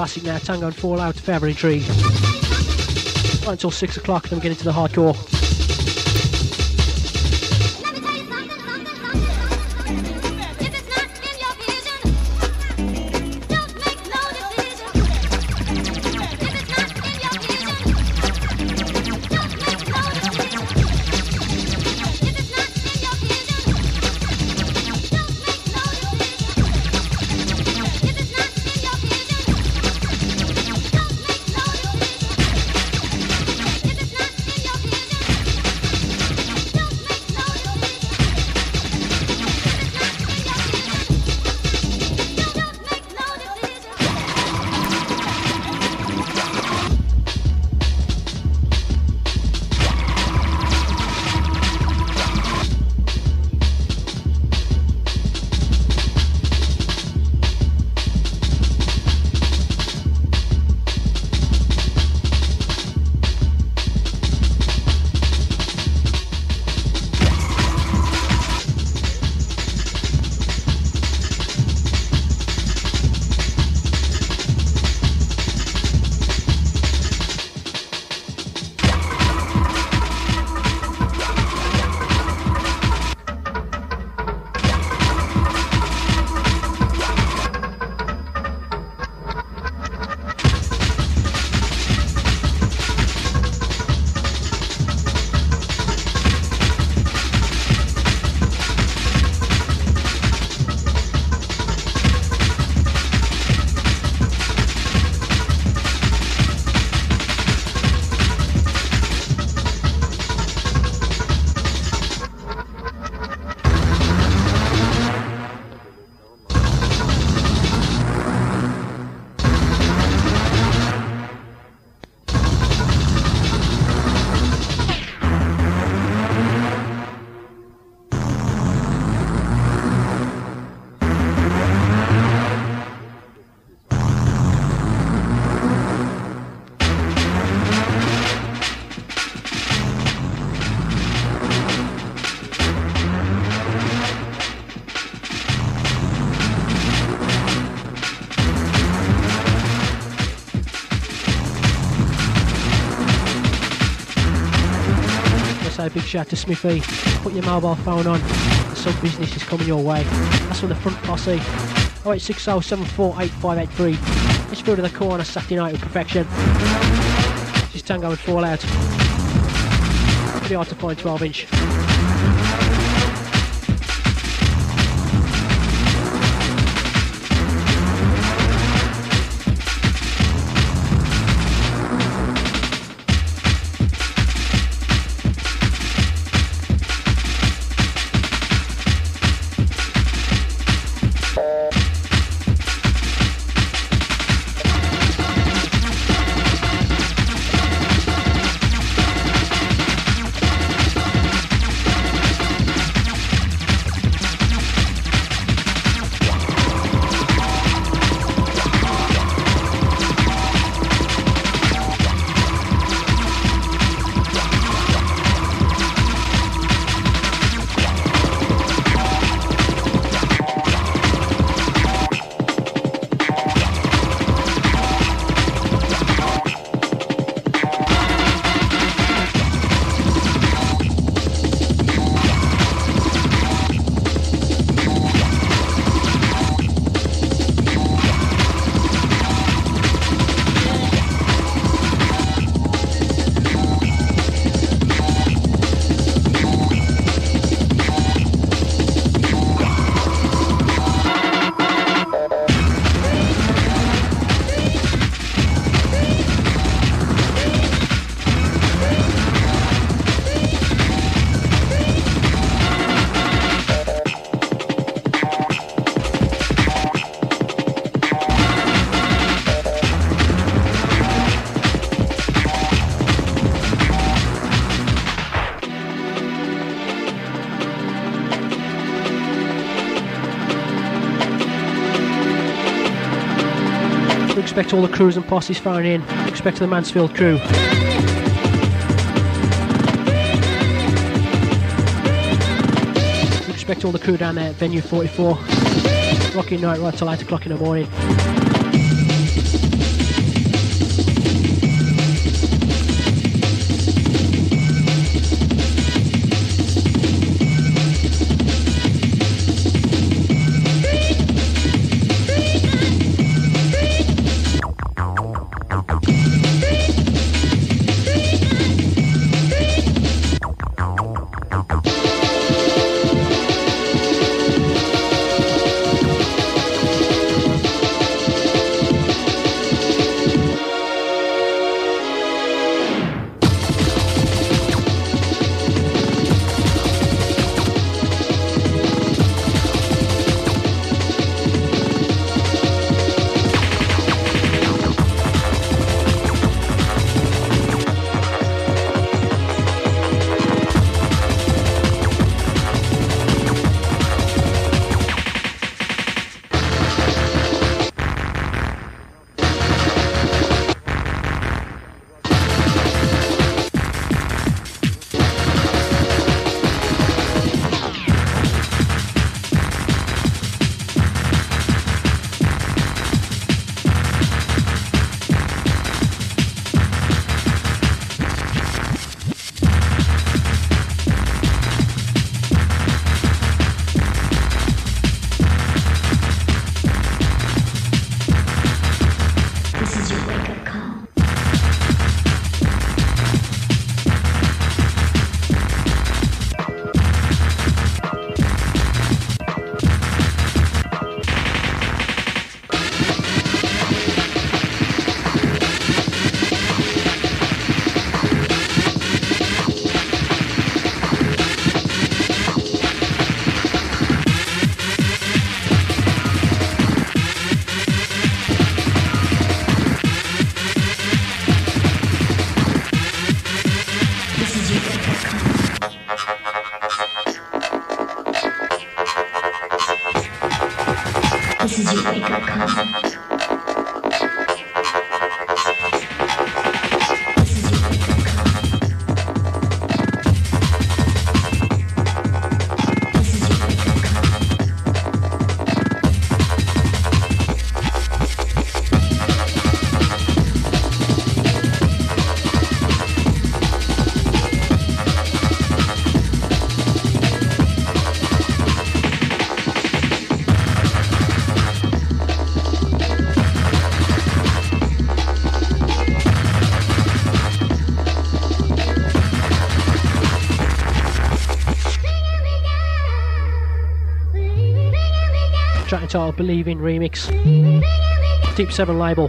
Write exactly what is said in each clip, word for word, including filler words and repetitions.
classic now, Tango and Fallout, February Tree. Right until six o'clock, then we get into the hardcore. A big shout to Smithy. Put your mobile phone on, some business is coming your way. That's from the front posse. oh eight six oh, seven four eight, five eight three. Let's go to the corner Saturday night with perfection. This is Tango and Fallout. Pretty hard to find twelve inch. Respect all the crews and posses firing in. Respect to the Mansfield crew. Respect all the crew down there at Venue forty-four. Rocking night right till eight o'clock in the morning. titled Believe In remix. Deep seven label.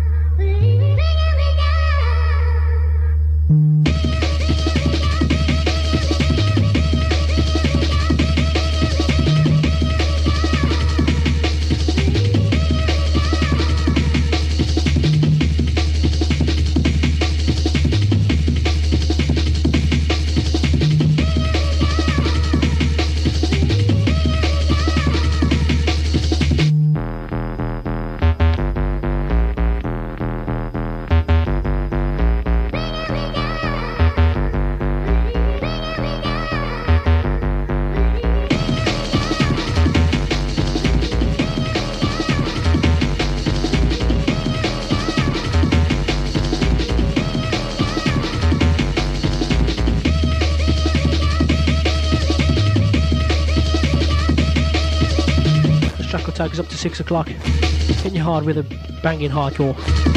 Take us up to six o'clock. Hitting you hard with a banging hardcore.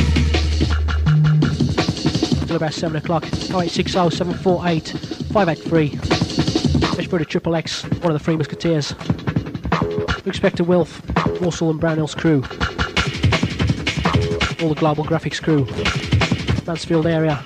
Till about seven o'clock. oh eight six oh, seven four eight, five eight three. Fresh Brother Triple X, one of the Three Musketeers. We expect a Wilf, Walsall and Brownhill's crew. All the Global Graphics crew. Mansfield area.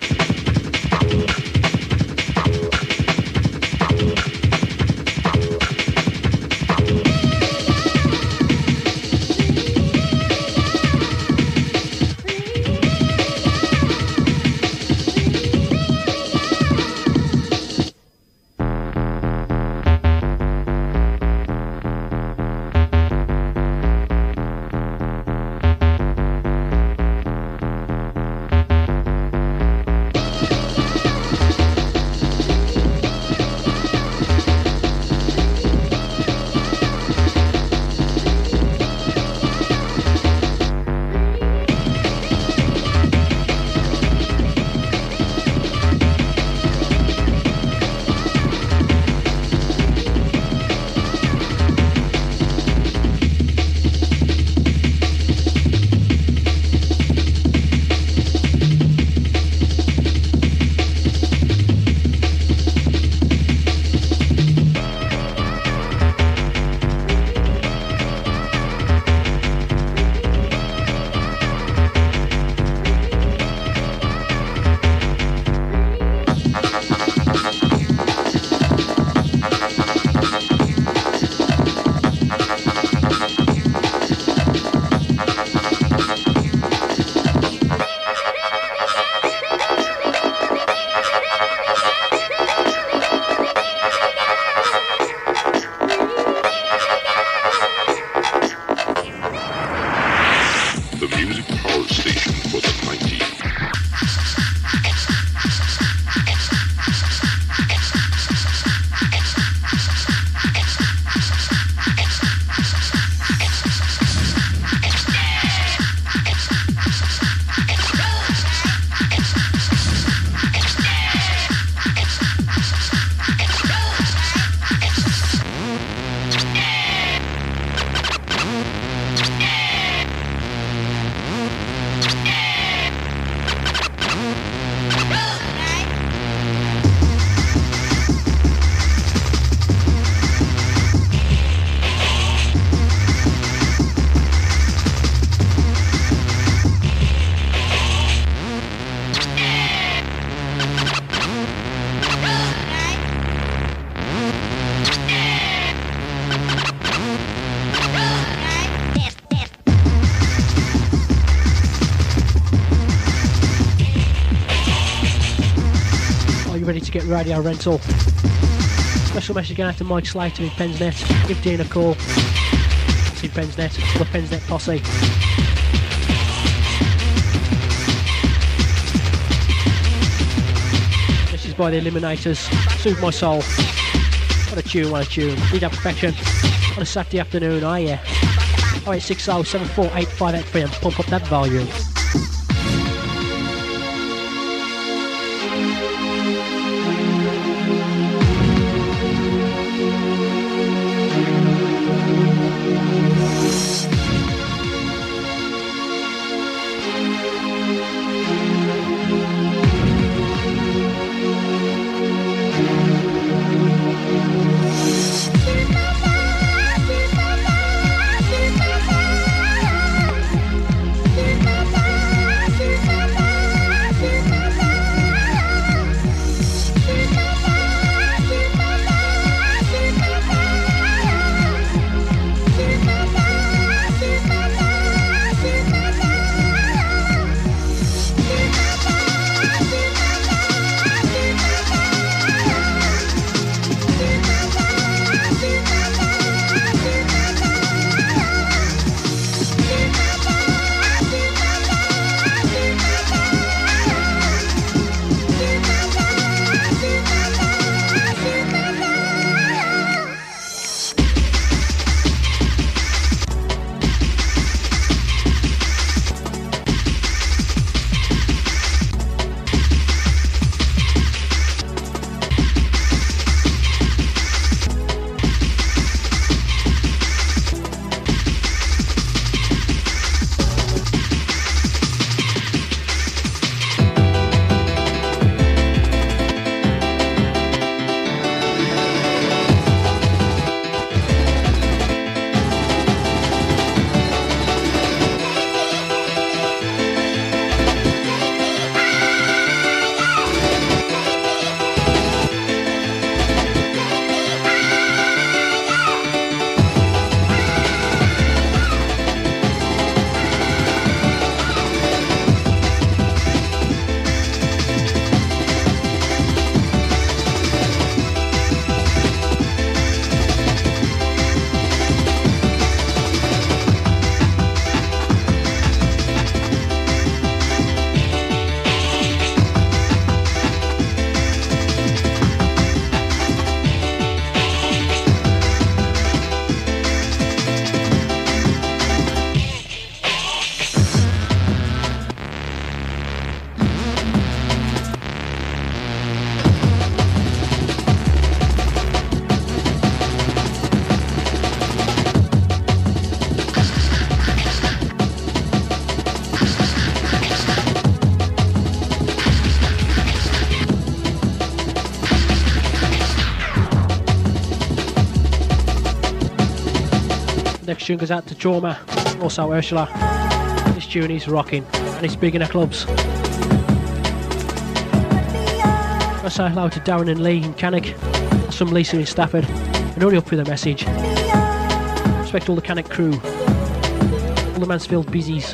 Get radio rental. Special message going out to Mike Slater in Pensnet. Give Dean a call. See Pensnet, the Pensnet posse. This is by the Eliminators. Soothe My Soul. What a tune, what a tune. Need that perfection on a Saturday afternoon, oh yeah. oh eight six oh, seven four eight, five eight three and pump up that volume. Super Next tune goes out to Trauma, also Ursula. This tune is rocking and it's big in the clubs. I say hello to Darren and Lee in Cannock, some Lisa in Stafford, and hurry up with a message. Respect all the Cannock crew, all the Mansfield busies.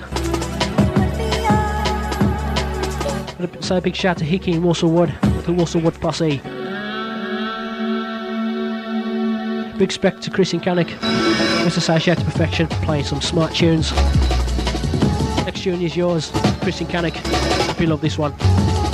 And say a big shout to Hickey in Walsall Wood, the Walsall Wood posse. Big respect to Chris in Cannock, Mister Associate to Perfection, playing some smart tunes. Next tune is yours, Chris in Cannock. Hope you love this one.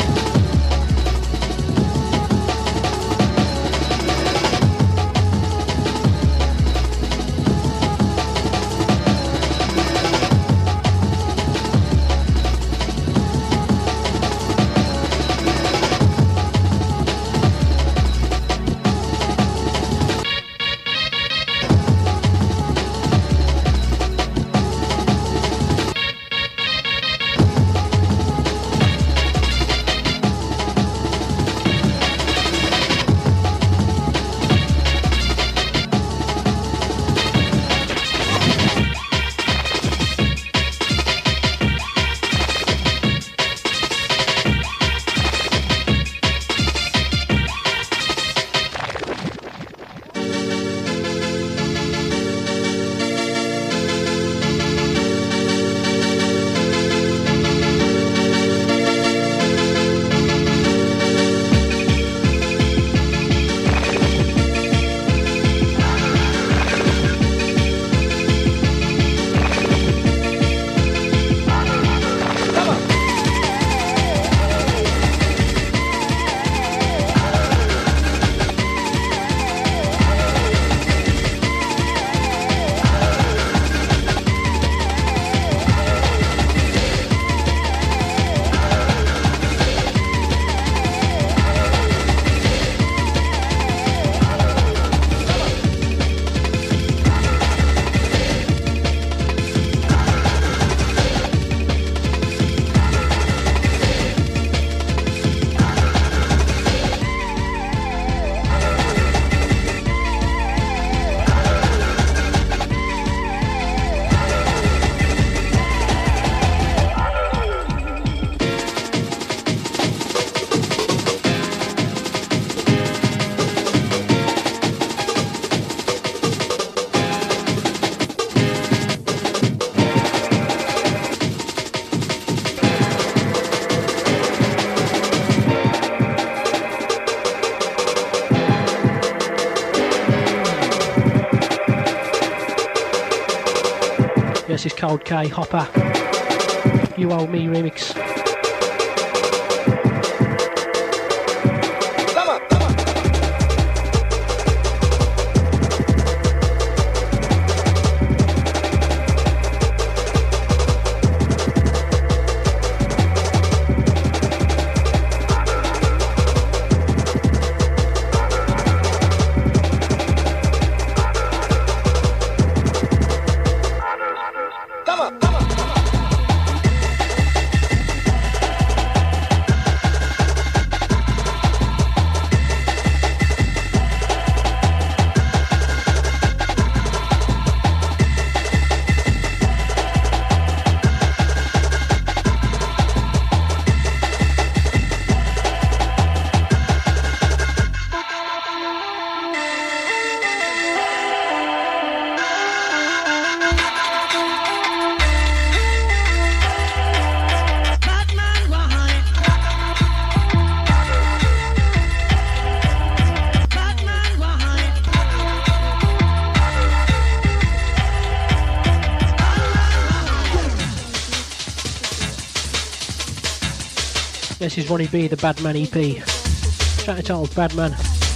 This is Cold K Hopper, You Owe Me remix. This is Ronnie B, the Badman E P. Track entitled Badman.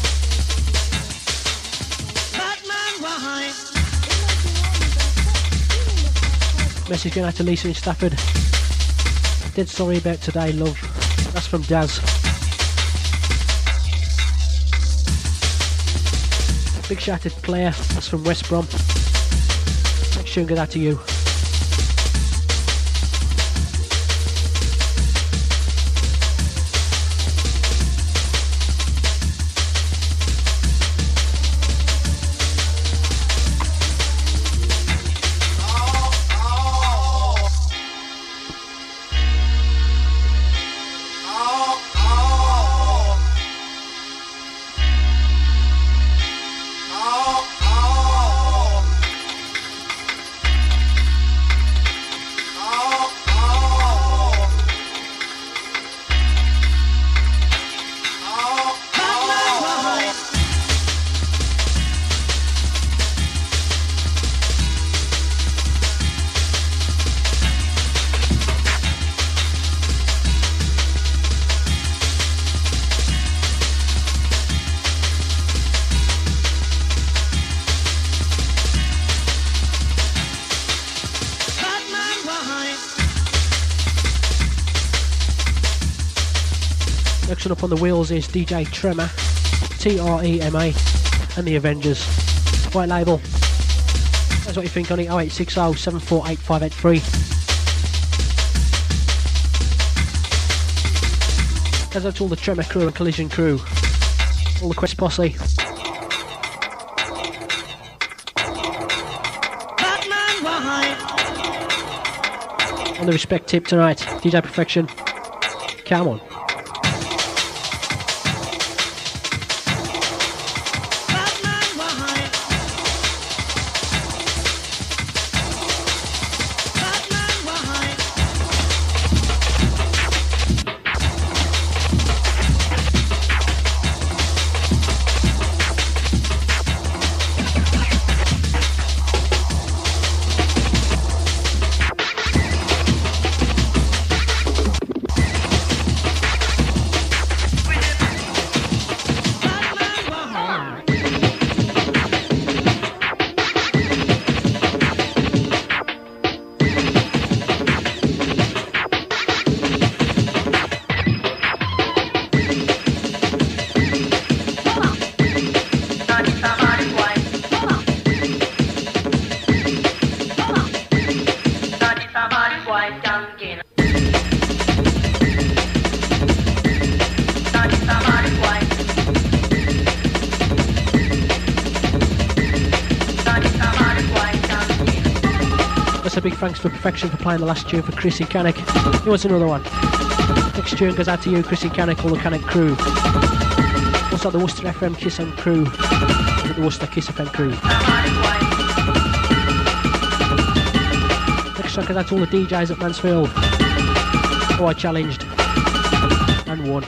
Message going out to Lisa in Stafford. Dead sorry about today, love. That's from Daz. Big shout out to Claire. That's from West Brom. Next tune goes out to you. Next one up on the wheels is D J Trema, T R E M A, and the Avengers. White label. That's what you think on it. oh eight six oh, seven four eight, five eight three. Goes out to all the Tremor crew and Collision crew. All the Quest posse. On the respect tip tonight, D J Perfection. Come on. A big thanks for Perfection for playing the last tune for Chrissy Canuck. He wants another one. Next tune goes out to you, Chrissy Canuck, all the Canuck crew. Also the Worcester F M Kiss M crew. The Worcester Kiss F M crew. Next track goes out to all the D Js at Mansfield. Oh, I challenged and won.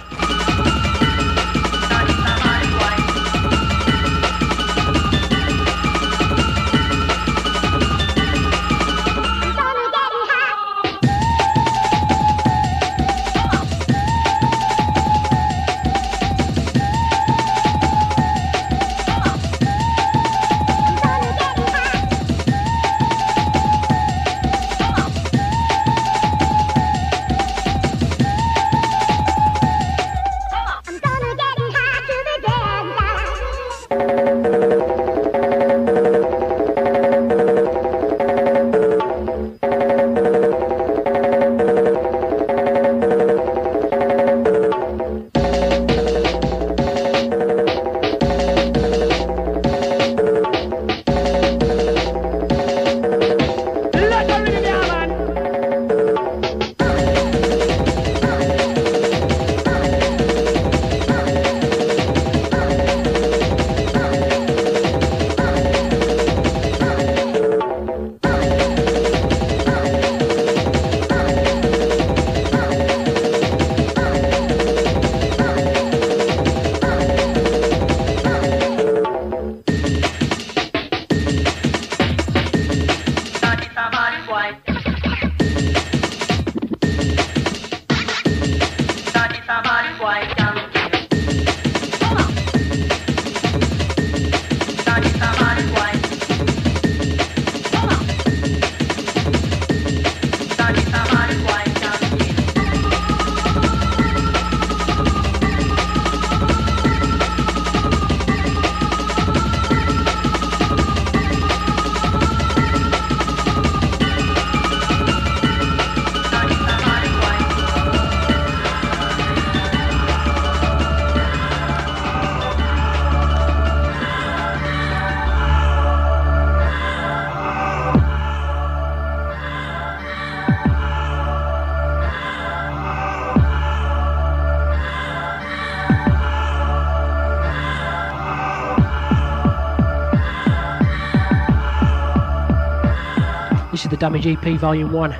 This is the Damage E P Volume one,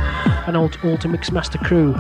an old Alter Mix Master crew.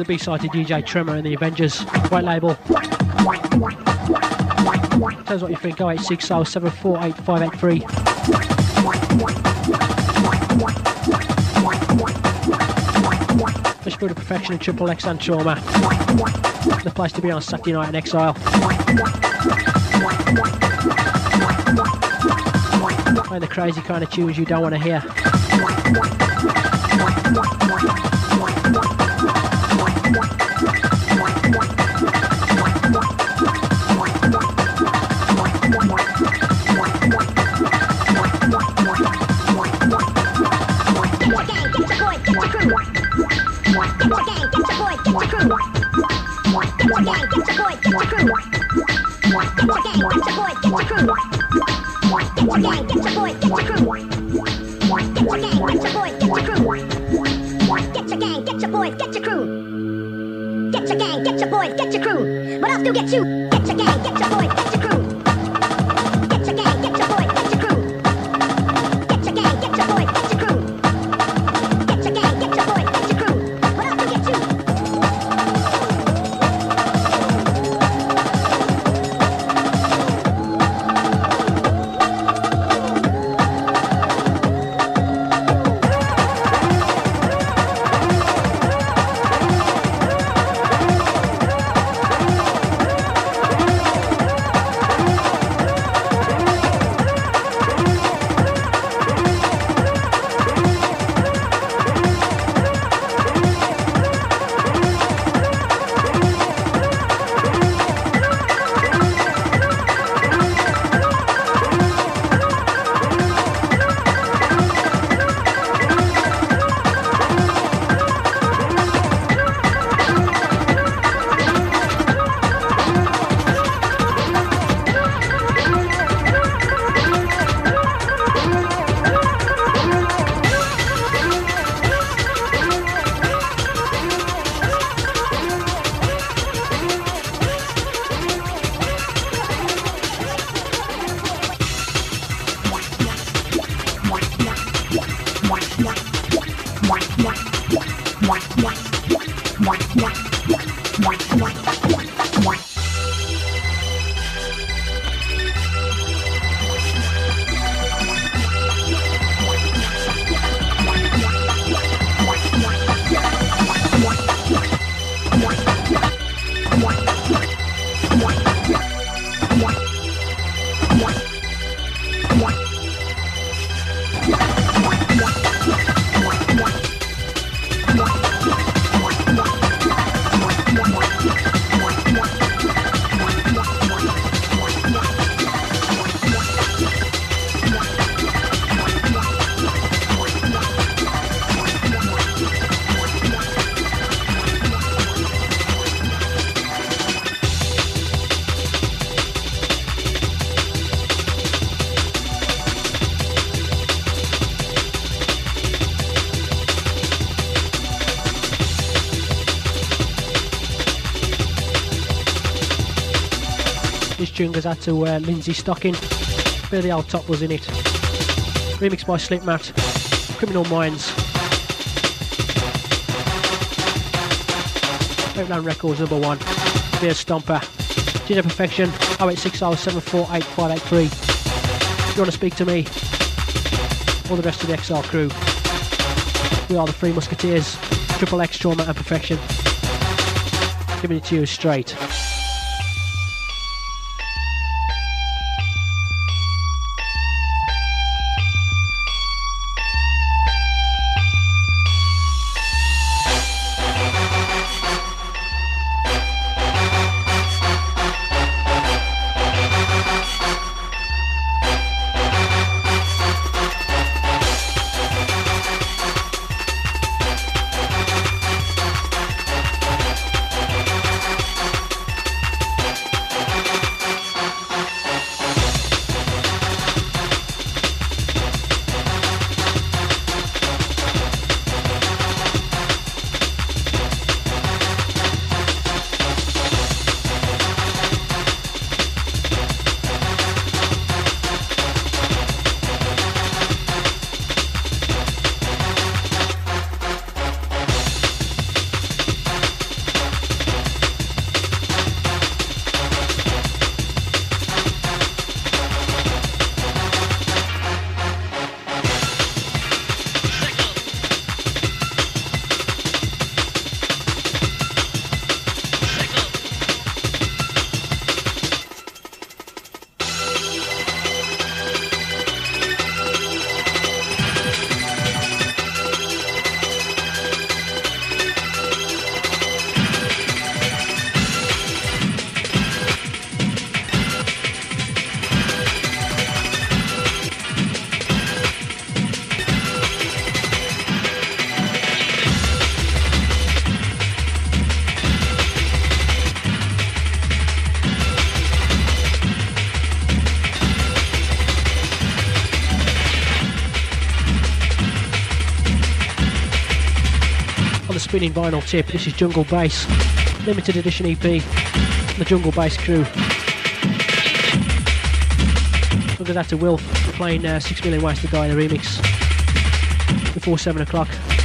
the B-side to D J Tremor and the Avengers, white label. Tell us what you think, oh eight six oh seven four eight five eight three. Fish Food of Perfection and Triple X and Trauma. The place to be on Saturday night in Exile. And the crazy kind of tunes you don't want to hear. Get you, get your gang, get your boy, get your crew. Get your gang, get your boy, get your crew. Get your gang, get your boy, get your crew. Get your gang, get your boy, get your crew. What else to get you? Goes out to uh, Lindsay Stocking. Bit of the old top was in it. Remixed by Slipmat. Criminal Minds. Outland Records number one. Beer Stomper. Ginger Perfection. oh eight six oh seven four eight five eight three. If you want to speak to me, or the rest of the X R crew, we are the Three Musketeers. Triple X, Trauma and Perfection. Giving it to you straight. spinning vinyl tip. This is Jungle Bass, limited edition E P, the Jungle Bass crew. Look at that to Wilf playing uh, Six Million Ways to Die, the remix, before seven o'clock.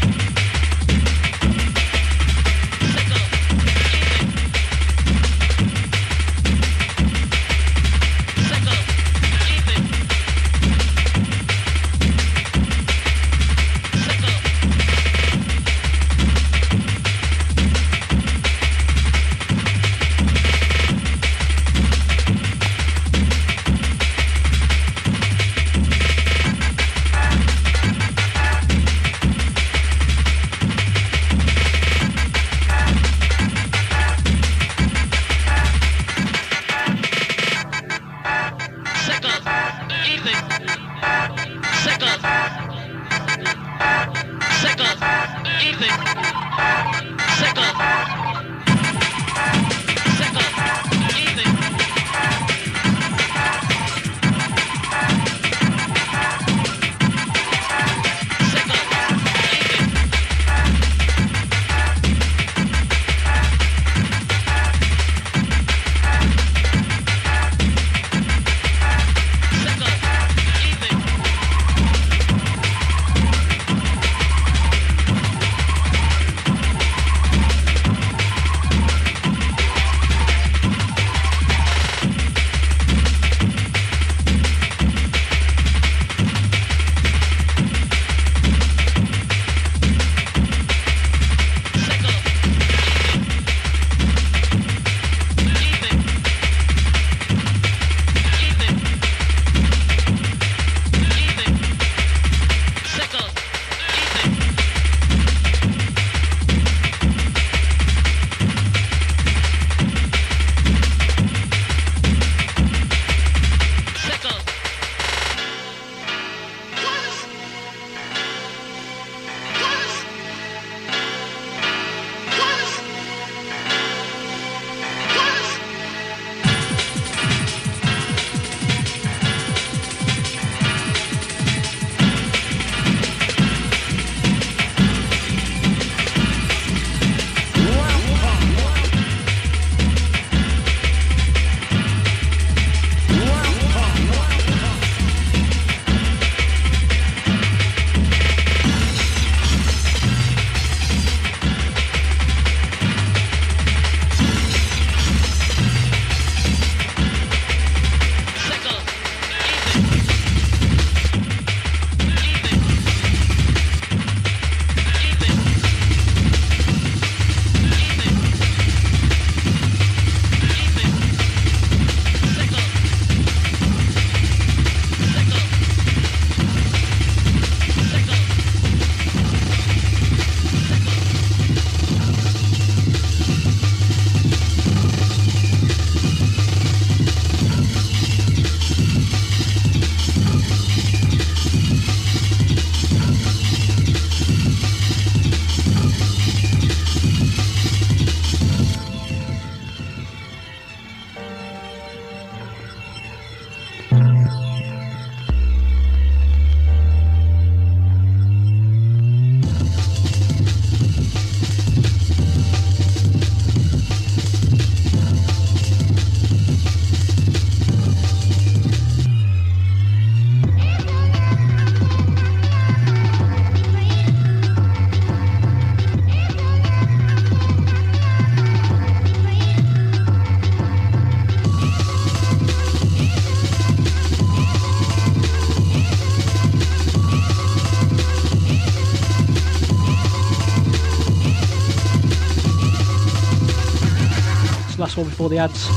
Last one before the ads.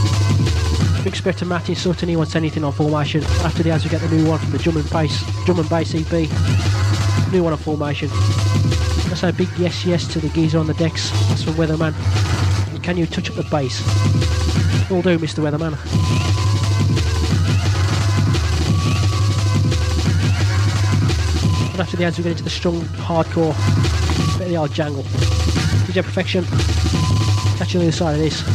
Big respect to Matty Sutton, he wants anything on Formation. After the ads we get the new one from the Drum and Bass, Drum and Bass E P. New one on Formation. Let's say a big yes yes to the geezer on the decks. That's from Weatherman. And can you touch up the bass? All do, Mister Weatherman. And after the ads we get into the strong hardcore, bit of the old jangle. D J Perfection. Catch you on the other side of this.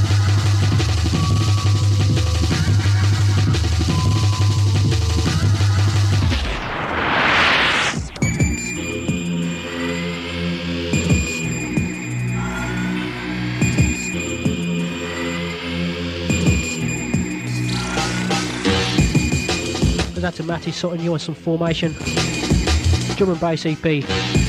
Goes out to Matty Sutton, you on some Formation. Drum and Bass E P.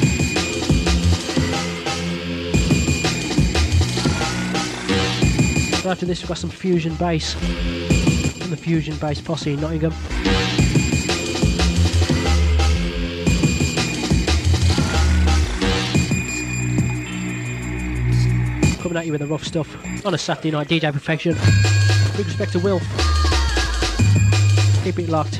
So after this we've got some Fusion Bass from the Fusion Bass Posse in Nottingham. Coming at you with the rough stuff on a Saturday night. D J Perfection. Big respect to Will. Keep it locked.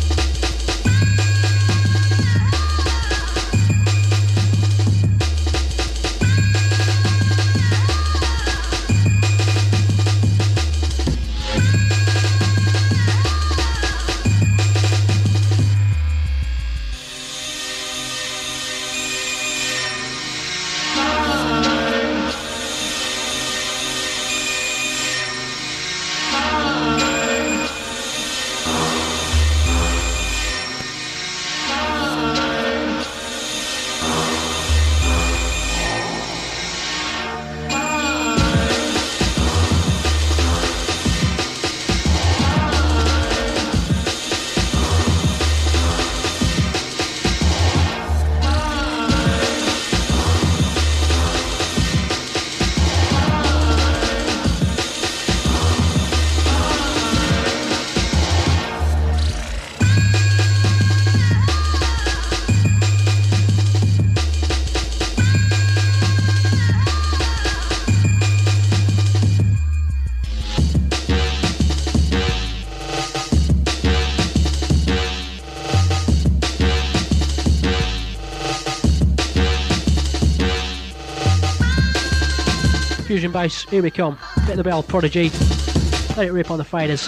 Fusion Bass, here we come. Bit of the bell, Prodigy. Let it rip on the faders.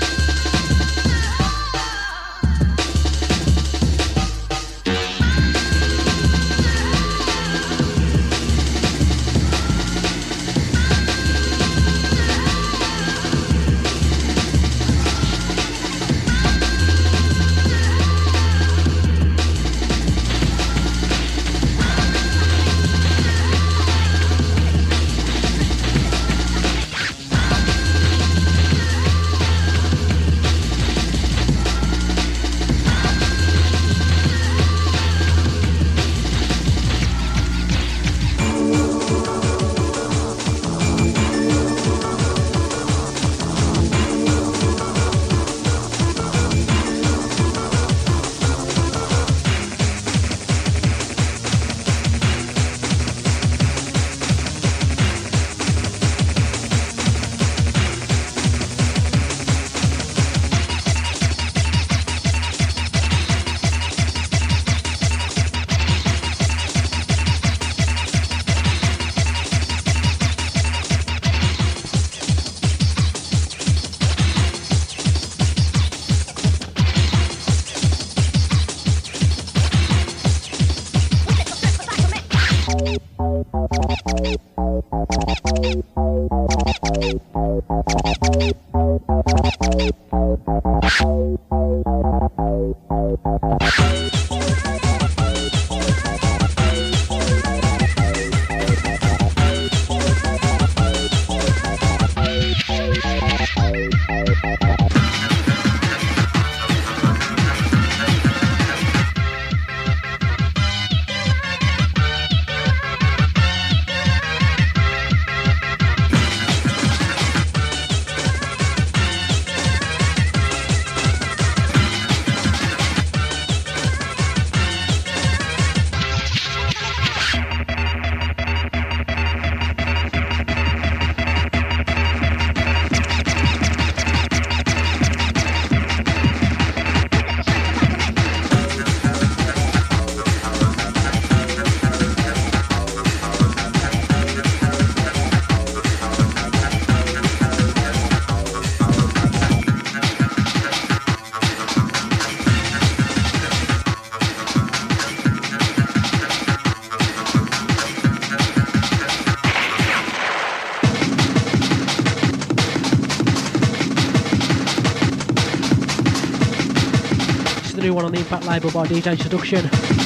One on the Impact label by D J Seduction.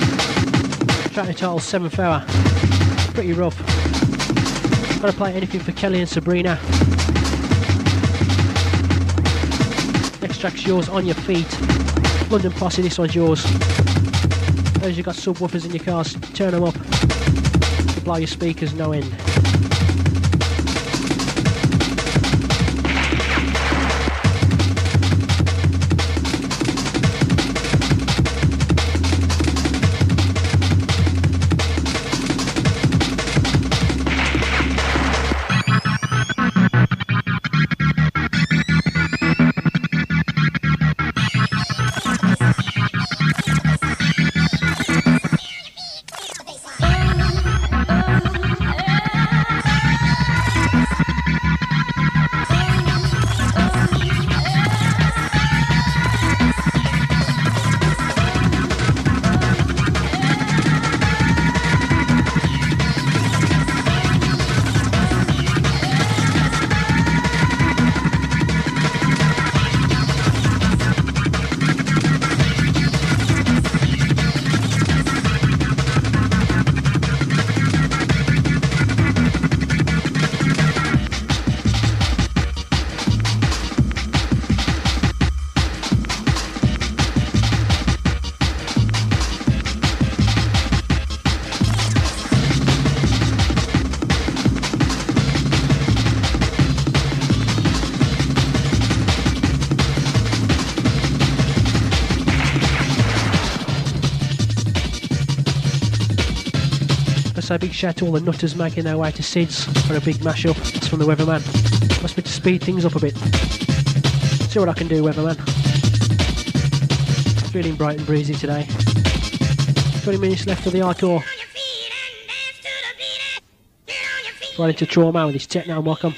Track entitled Seventh Hour. Pretty rough. Gotta play anything for Kelly and Sabrina. Next track's yours, On Your Feet. London Posse, this one's yours. Those who got subwoofers in your cars, turn them up. To blow your speakers no end. So big shout to all the nutters making their way to Sid's for a big mashup. That's from the Weatherman. Must be to speed things up a bit. See what I can do, Weatherman. Feeling bright and breezy today. twenty minutes left of the hardcore. Right into Trauma with his techno Mokum.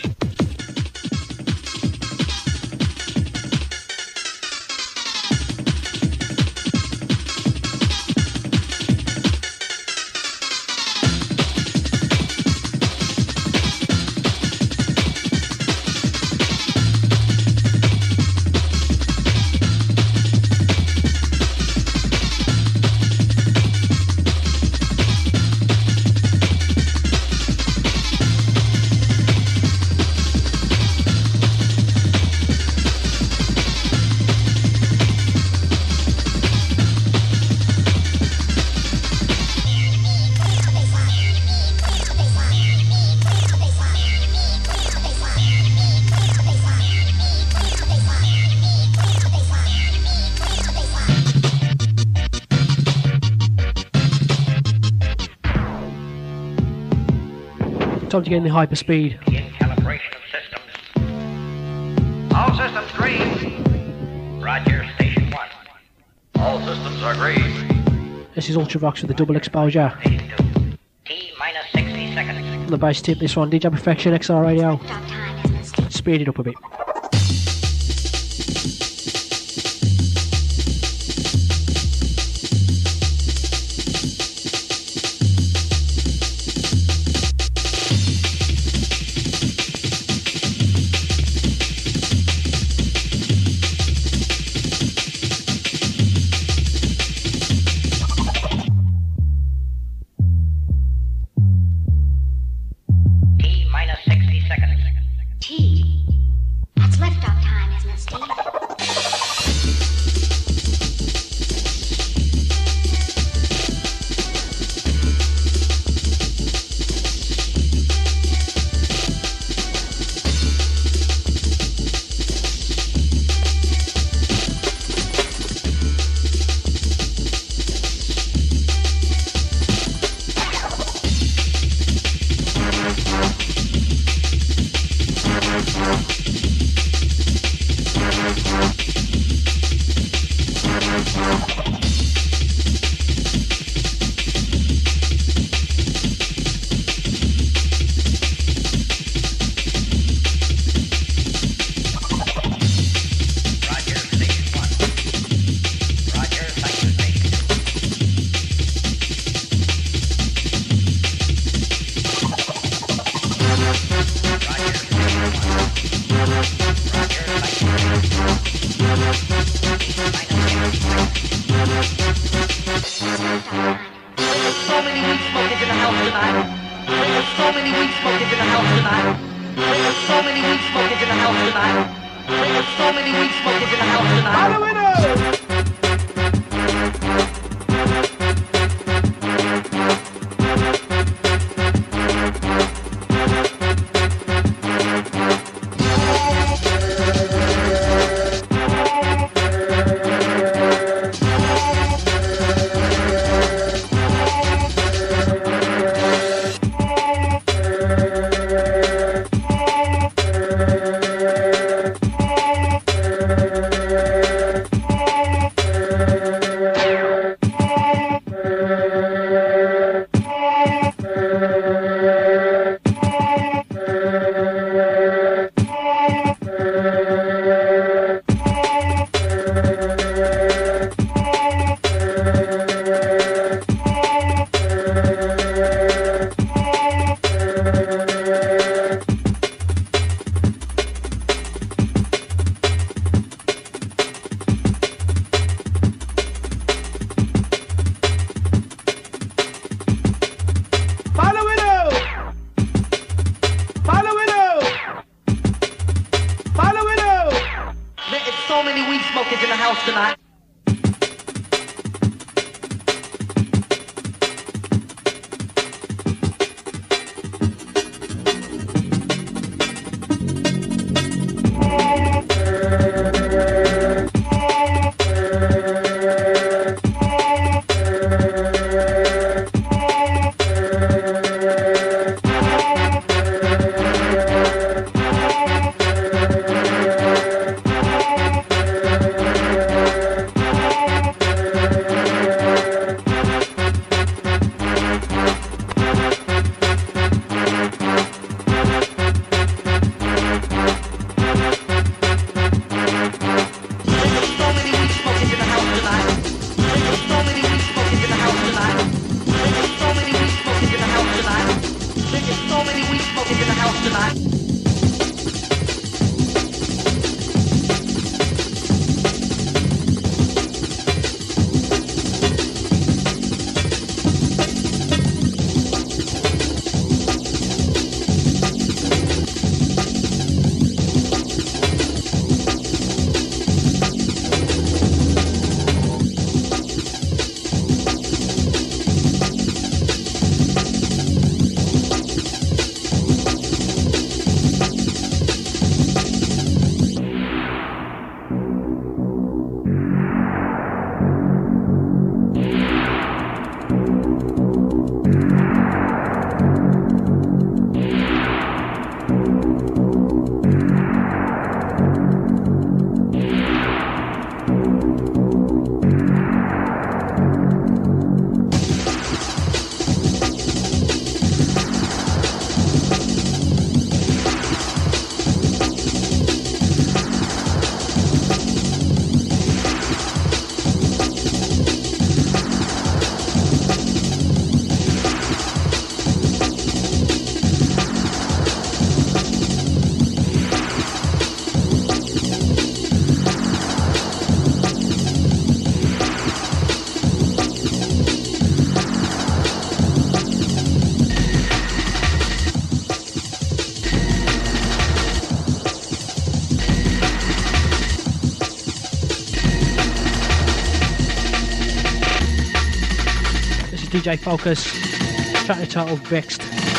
Time to get in the hyperspeed. In calibration of systems. All systems green. Roger, station one. All systems are green. This is Ultravox with the double exposure. Station two. T minus sixty seconds. On the bass tip, this one, D J Perfection X R Radio. Stop time is mistake. Speed it up a bit. D J Focus, track entitled Vexed.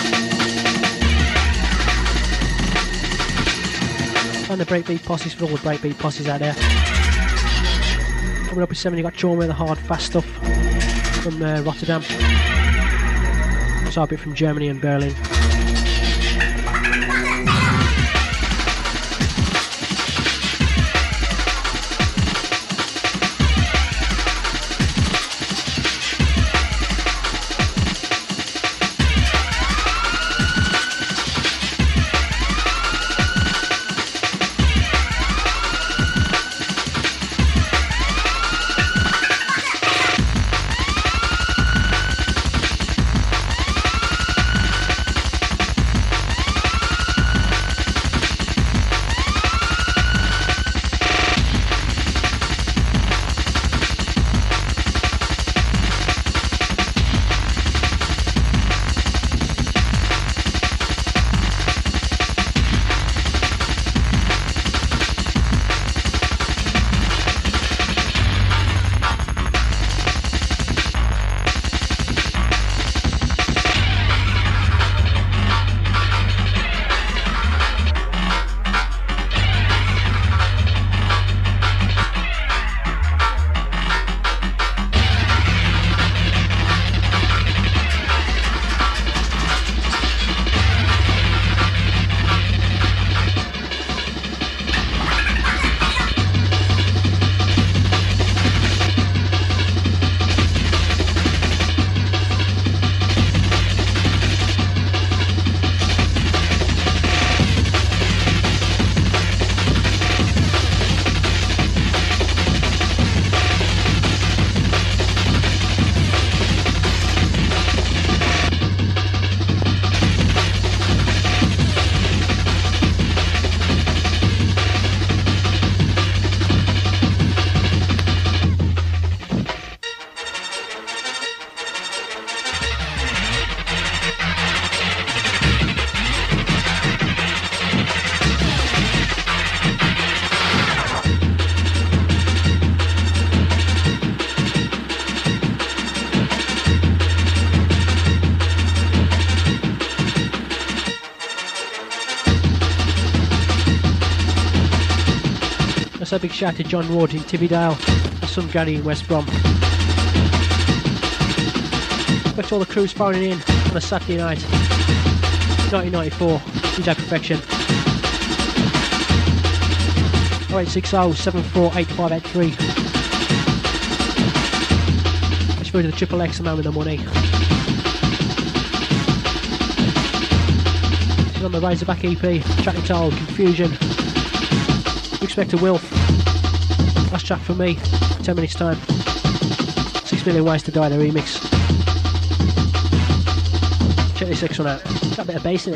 And the breakbeat posses for all the breakbeat posses out there. Coming up in seven, you got Jorma, the hard, fast stuff from uh, Rotterdam. Also a bit from Germany and Berlin. Also, big shout to John Ward in Tibbydale and some Gary in West Brom. Respect to all the crews phoning in on a Saturday night. nineteen ninety-four, D J Perfection. oh eight six oh, seven four eight five eight three. Let's go to the Triple X, the man with the money. This is on the Razorback E P, track entitled Confusion. Respect to Wilf. Last track for me, ten minutes time. Six Million Ways to Die, the remix. Check this next one out. Got a bit of bass in it.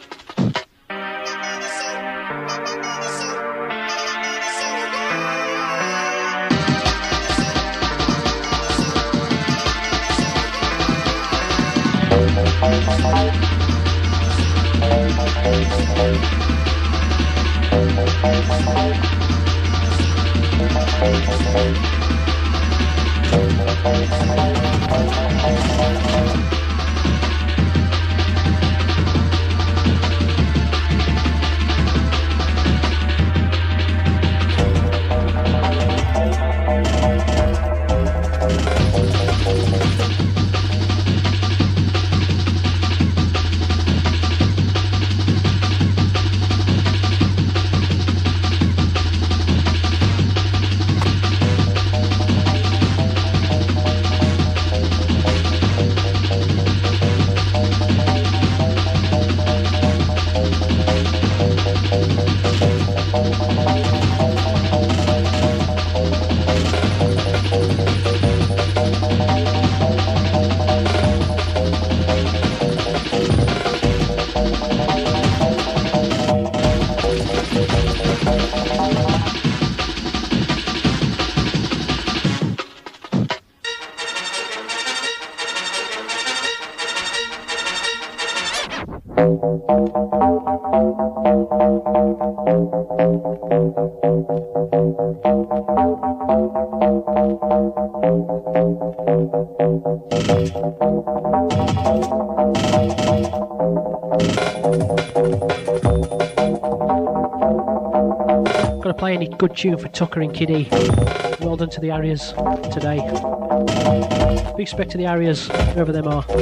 Gotta play any good tune for Tucker and Kiddy. Well done to the Arias today. Big respect to the Arias, whoever them are.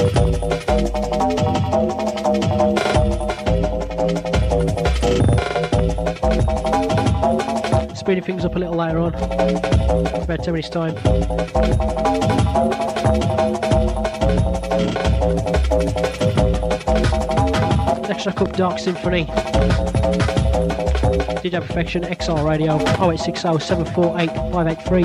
Speeding things up a little later on. About ten minutes time. Next track up, Dark Symphony. D J Perfection, X R Radio, oh eight six oh, seven four eight five eight three.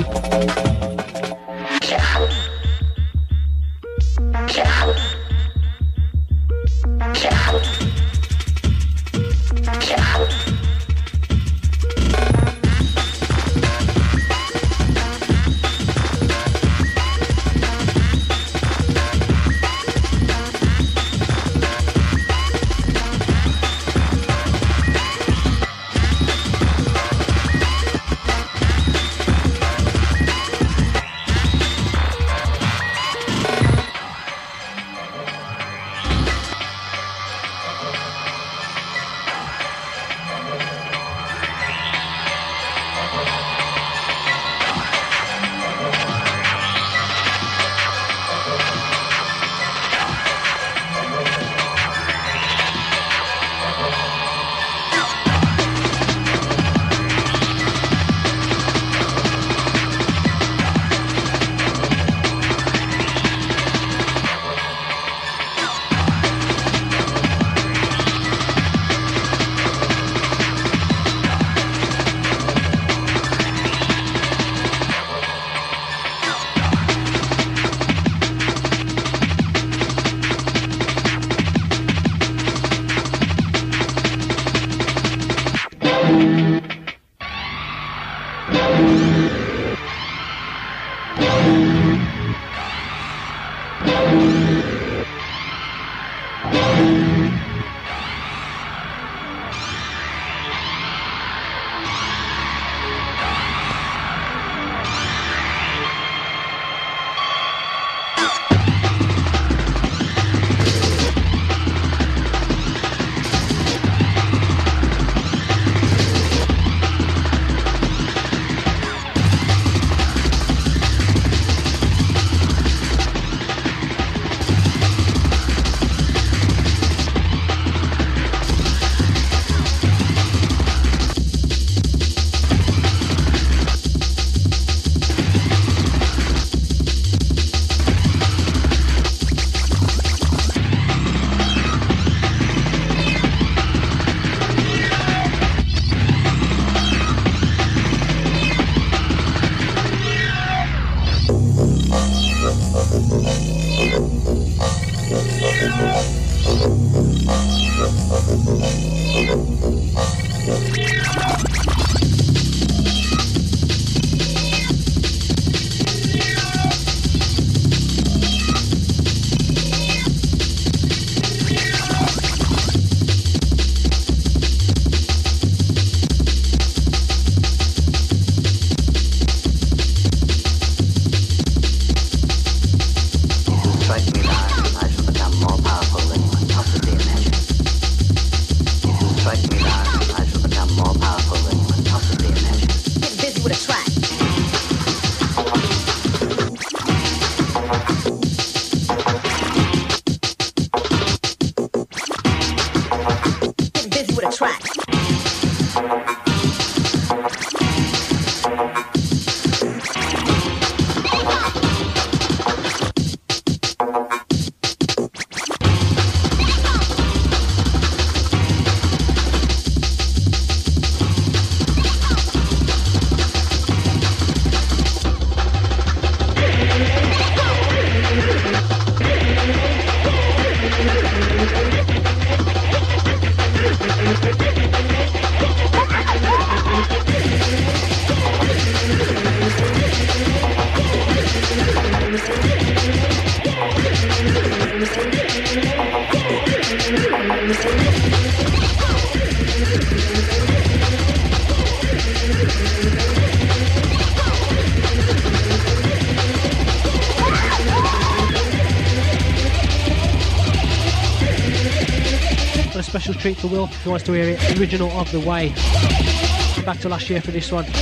Special treat for Will if he wants to hear it. Original Of The Way. Back to last year for this one.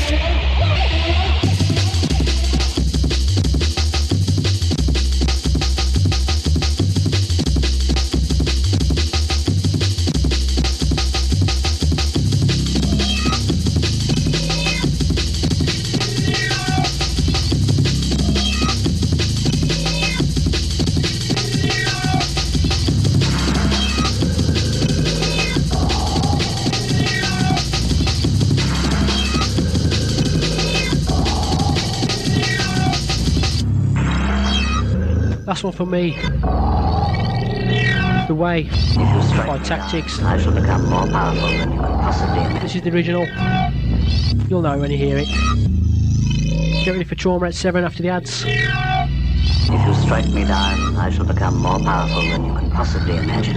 Last one for me. The Way by Tactics. I shall become more powerful than you can possibly imagine. This is the original. You'll know when you hear it. Get ready for Trauma at seven after the ads. If you strike me down, I shall become more powerful than you can possibly imagine.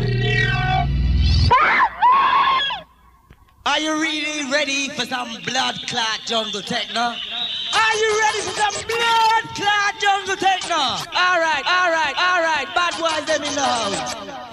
Are you really ready for some blood clot jungle techno? Are you ready for some blood clot jungle techno? Alright, alright, alright, bad boys them in the house.